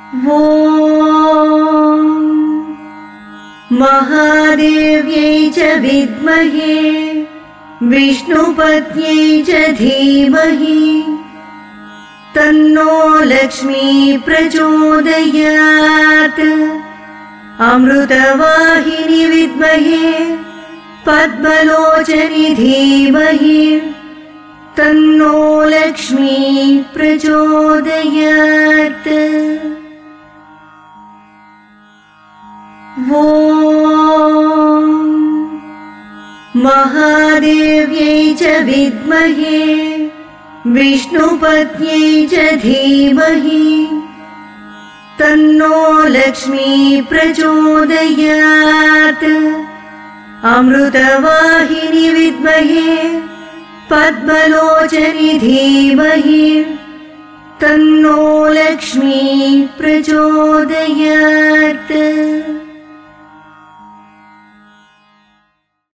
ॐ महादेव्यै च विद्महे विष्णुपत्न्यै च धीमहि तन्नो लक्ष्मी प्रचोदयात्। अमृतवाहिनी विद्महे पद्मलोचनी धीमहि तन्नो लक्ष्मी प्रचोदयात्। ॐ महादेव्यै च विद्महे विष्णुपत्न्यै च धीमहि तन्नो लक्ष्मी प्रचोदयात्। अमृतवाहिनी विद्महे पद्मलोचनी धीमहि तन्नो लक्ष्मी प्रचोदयात्।